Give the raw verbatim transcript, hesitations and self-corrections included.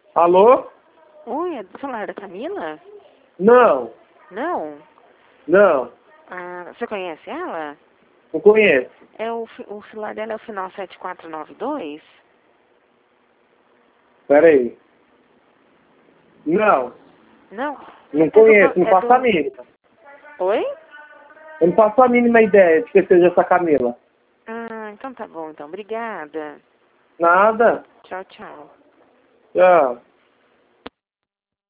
Alô? Oi, é do celular da Camila? Não, Não? não, Ah, você conhece ela? não conheço. É o, fi- o celular dela é o final sete quatro nove dois? Pera aí. Não, Não? não É do, conheço, ban- não é faço a do... mínima. Oi? Eu não faço a mínima ideia de que seja essa Camila. Ah, então tá bom, então. Obrigada. Nada. Tchau, tchau. Tchau.